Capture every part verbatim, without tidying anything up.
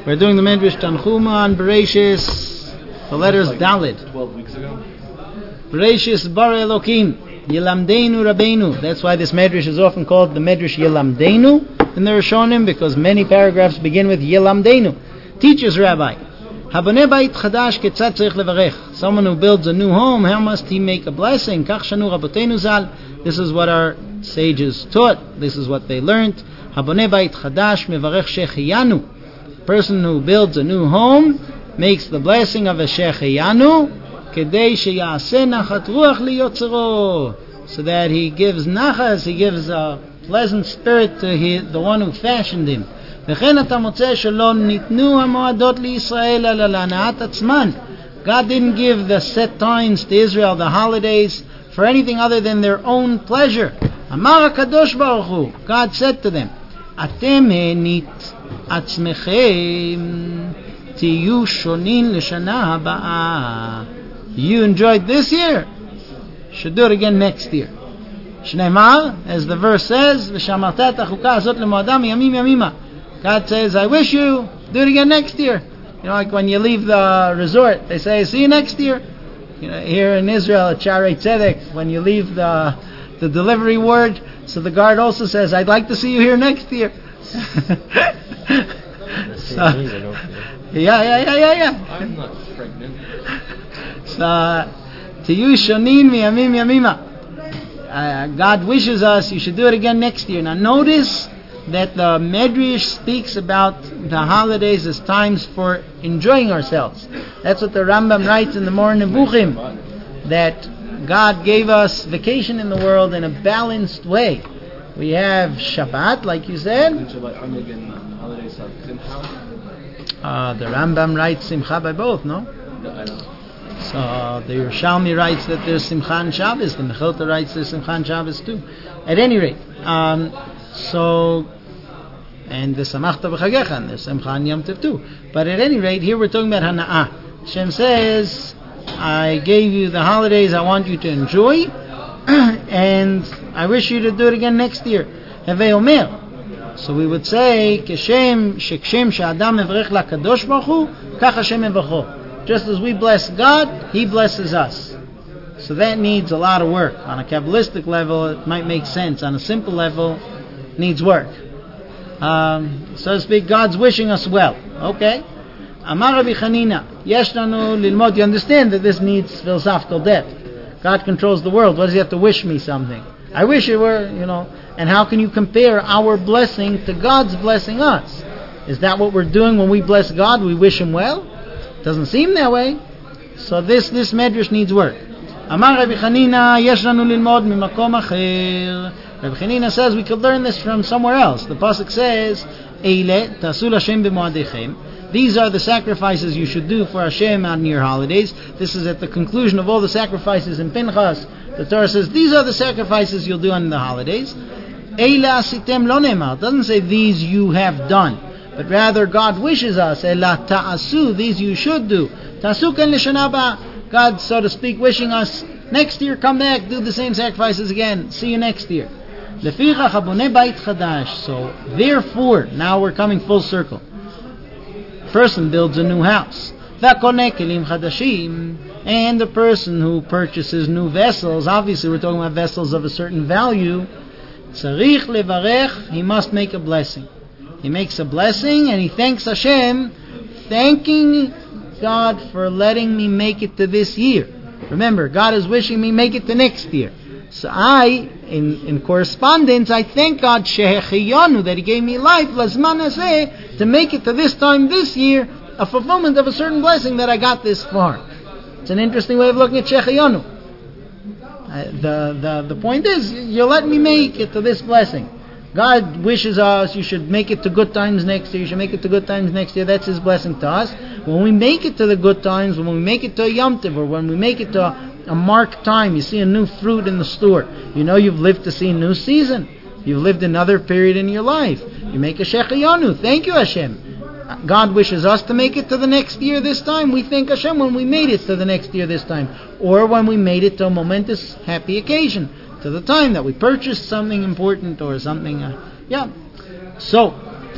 We're doing the Medrash Tanchuma on Bereshis, the letters like Dalid. Twelve weeks ago. Bereshis Bara Elokim, Yilamdeinu Rabbeinu. That's why this Medrash is often called the Medrash Yilamdeinu in the Rishonim, because many paragraphs begin with Yilamdeinu. Teacher's Rabbi. Haboneh Bait Chadash Ketzat Tzarich Levarech. Someone who builds a new home, how must he make a blessing? Kach Shanu Raboteinu Zal. This is what our sages taught. This is what they learned. Haboneh Bait Chadash Mevarech Shechiyanu. Person who builds a new home makes the blessing of a Shechiyanu, Kedei Sheyaseh Nachat Ruach Liyotzero, so that he gives nachas, he gives a pleasant spirit to he, the one who fashioned him. וכן אתה מוצא שלא ניתנו המועדות לישראל אלא להנאת עצמן. God didn't give the set times to Israel, the holidays, for anything other than their own pleasure. אמר הקדוש ברוך הוא, God said to them, אתם הענית עצמכם תהיו שונים לשנה הבאה. You enjoyed this year, should do it again next year. שנאמר, as the verse says, ושמרת את החוקה הזאת למועדם ימים ימימה. God says, I wish you do it again next year. You know, like when you leave the resort, they say, see you next year. You know, here in Israel at Shaarei Tzedek, when you leave the the delivery ward, so the guard also says, I'd like to see you here next year. So, yeah, yeah, yeah, yeah, yeah. I'm not pregnant. So, to you, shonin miyamim yamima. Uh, God wishes us, you should do it again next year. Now notice that the Medrash speaks about the holidays as times for enjoying ourselves. That's what the Rambam writes in the Moreh Nevuchim, that God gave us vacation in the world in a balanced way. We have Shabbat, like you said. Uh, the Rambam writes Simcha by both, no? So the Yerushalmi writes that there's Simcha and Shabbos. The Mechilta writes there's Simcha and Shabbos too. At any rate, um, so, and the Samachta B'Chagecha, and there's Simcha and Yom Tov too. But at any rate, here we're talking about Hana'ah. Hashem says, I gave you the holidays I want you to enjoy, and I wish you to do it again next year. Hevei Omer. So we would say, Keshem shekshem she'adam mevarech lakadosh baruch hu, kach Hashem mevacho. Just as we bless God, He blesses us. So that needs a lot of work. On a Kabbalistic level, it might make sense. On a simple level, it needs work. Um, so to speak, God's wishing us well. Okay. Amar Rabbi Chanina, yesh lanu lilmod. You understand that this needs philosophical depth. God controls the world. What does He have to wish me something? I wish it were, you know. And how can you compare our blessing to God's blessing us? Is that what we're doing when we bless God? We wish Him well? Doesn't seem that way. So this this medrash needs work. Amar Rabbi Chanina, yesh lanu lilmod mimakom acher. Rabbi Chanina says we could learn this from somewhere else. The pasuk says, Eile tasu l'Hashem b'moadechem. These are the sacrifices you should do for Hashem on your holidays. This is at the conclusion of all the sacrifices in Pinchas. The Torah says these are the sacrifices you'll do on the holidays. Eile asitem lo ne'emar. It doesn't say these you have done, but rather God wishes us, Ela ta'asu, these you should do. Ta'asu ken l'shana haba. God, so to speak, wishing us, next year come back, do the same sacrifices again, see you next year. Lefichach haboneh bait chadash. So, therefore, now we're coming full circle. Person builds a new house. V'hakoneh kelim chadashim. And the person who purchases new vessels, obviously we're talking about vessels of a certain value, tzarich levarech, he must make a blessing. He makes a blessing and he thanks Hashem, thanking God for letting me make it to this year. Remember, God is wishing me make it to next year. So I, in, in correspondence, I thank God shehechiyanu, that He gave me life, lazman hazeh, to make it to this time this year, a fulfillment of a certain blessing that I got this far. It's an interesting way of looking at shehechiyanu. Uh, the, the, the point is, you're letting me make it to this blessing. God wishes us, you should make it to good times next year, you should make it to good times next year. That's His blessing to us. When we make it to the good times, when we make it to a Yom Tov, or when we make it to a, a marked time, you see a new fruit in the store, you know you've lived to see a new season. You've lived another period in your life. You make a Shechiyanu. Thank you, Hashem. God wishes us to make it to the next year this time. We thank Hashem when we made it to the next year this time. Or when we made it to a momentous, happy occasion. To the time that we purchased something important or something. Uh, yeah. So,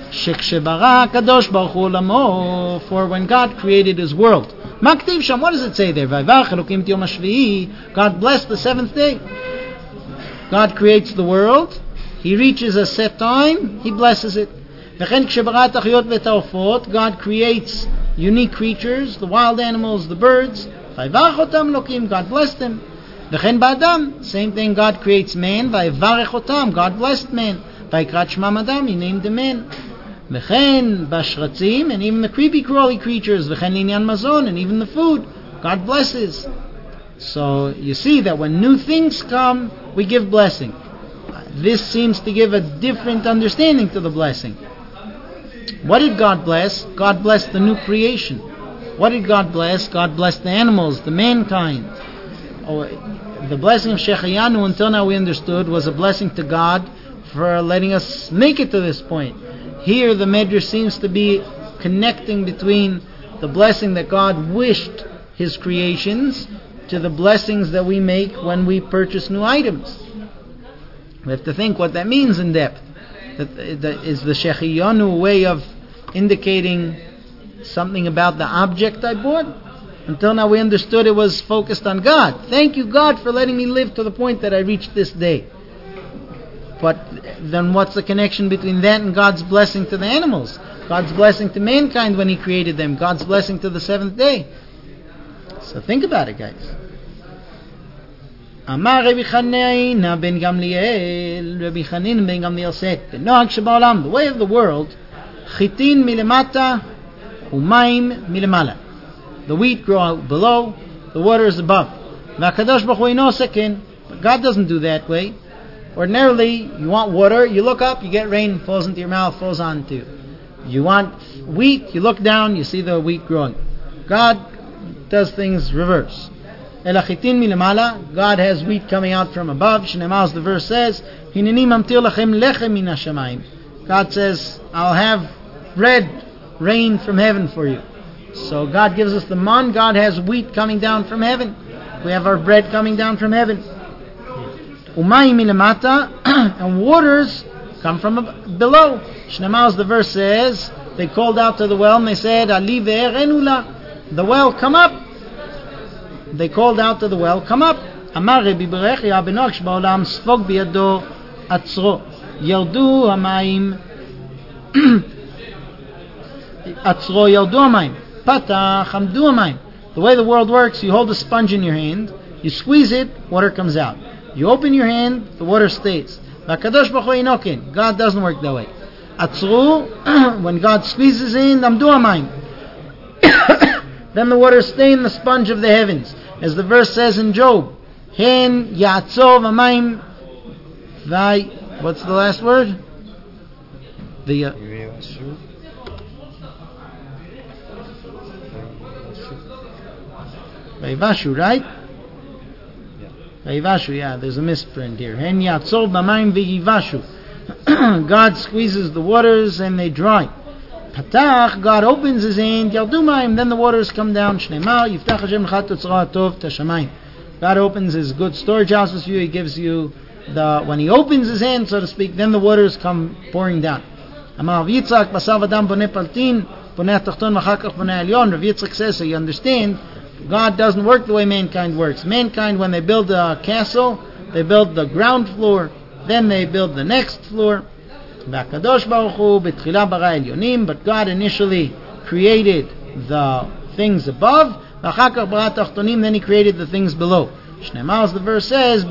Shekshebara Kadosh Baruch Hu Olamo, for when God created His world. Maktiv Sham, what does it say there? Vayvach Elokim Yom HaShvi'i, God blessed the seventh day. God creates the world, He reaches a set time, He blesses it. V'chen Kshebara Tachiyot V'Taofot, God creates unique creatures, the wild animals, the birds. Vayvach Otam Elokim, God blessed them. V'chen Ba'adam, same thing, God creates man. Vayvarech Otam, God blessed man. Vayikrat Shmam Adam, He named the man. V'chen bashratzim, and even the creepy crawly creatures, v'chen linyan mazon, and even the food, God blesses. So you see that when new things come, we give blessing. This seems to give a different understanding to the blessing. What did God bless? God blessed the new creation. What did God bless? God blessed the animals, the mankind. Oh, the blessing of Shechayanu, until now we understood, was a blessing to God for letting us make it to this point. Here the Medrash seems to be connecting between the blessing that God wished His creations to the blessings that we make when we purchase new items. We have to think what that means in depth. That, that is the Shechiyanu way of indicating something about the object I bought? Until now we understood it was focused on God. Thank you, God, for letting me live to the point that I reached this day. But then what's the connection between that and God's blessing to the animals? God's blessing to mankind when He created them. God's blessing to the seventh day. So think about it, guys. Amar Rabbi Chanina ben Gamliel, Rabbi Chanin ben Gamliel said, the way of the world, chitin milemata umayim milemala. The wheat grows below, the water is above. V'akadosh baruch hu eino sekin. But God doesn't do that way. Ordinarily, you want water, you look up, you get rain, falls into your mouth, falls onto you. You want wheat, you look down, you see the wheat growing. God does things reverse. Elachitin milemala, God has wheat coming out from above. Shneimah, as the verse says, Hineni mamtir lachem lechem min hashamayim. God says, I'll have bread, rain from heaven for you. So God gives us the man. God has wheat coming down from heaven. We have our bread coming down from heaven. Umayim milemata, and waters come from below. Shneimah, as the verse says, they called out to the well and they said, Ali ve'erenu la, the well, come up. They called out to the well, come up. Amar Rabbi Berechia ben Oksh ba'olam sfog biyado atzro. Yardu hamayim atzro yardu hamayim. Patach hamdu hamayim. The way the world works, you hold a sponge in your hand, you squeeze it, water comes out. You open your hand, the water stays. V'akadosh baruch hu eino ken. God doesn't work that way. Atzru, when God squeezes in, amdu hamayim. Then the water stay in the sponge of the heavens. As the verse says in Job, Hen yatzov hamayim vay. What's the last word? The uh, Vayivashu, right? Vayivashu, yeah, there's a misprint here. Hen yatzov hamayim v'yivashu. God squeezes the waters and they dry. Patach, God opens His hand, Yardumayim, then the waters come down. Shneimah, Yiftach Hashem l'cha totzra tov tashamayim. God opens His good storage houses for you. He gives you the, when He opens His hand, so to speak, then the waters come pouring down. Amar Yitzchak, Basar Adam boneh paltin, boneh atachton v'achar kach boneh elyon. Rav Yitzchak says, so you understand, God doesn't work the way mankind works. Mankind, when they build a castle, they build the ground floor, then they build the next floor. But God initially created the things above, then He created the things below. Shneimah, as the verse says,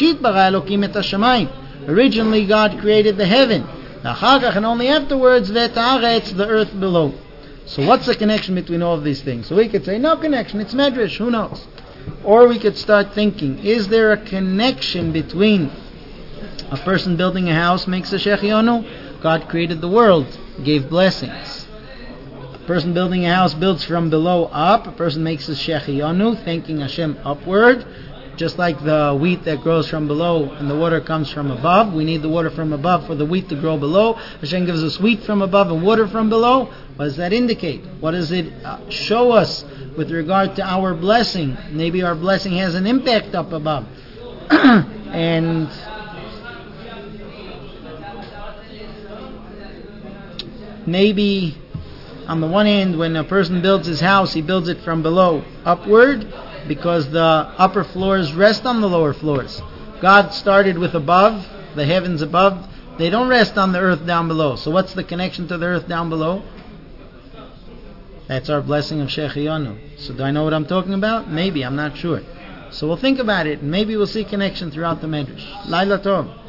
originally God created the heaven, and only afterwards the earth below. So what's the connection between all of these things? So we could say no connection, it's medrash, who knows? Or we could start thinking, is there a connection between a person building a house makes a shechiyonu? God created the world, gave blessings. A person building a house builds from below up. A person makes a shechiyonu, thanking Hashem upward. Just like the wheat that grows from below and the water comes from above. We need the water from above for the wheat to grow below. Hashem gives us wheat from above and water from below. What does that indicate? What does it show us with regard to our blessing? Maybe our blessing has an impact up above. and maybe on the one hand, when a person builds his house, he builds it from below upward, because the upper floors rest on the lower floors. God started with above, the heavens above. They don't rest on the earth down below. So what's the connection to the earth down below? That's our blessing of Shechianu. So do I know what I'm talking about? Maybe, I'm not sure. So we'll think about it, and maybe we'll see connection throughout the Medrash. Laila Tov.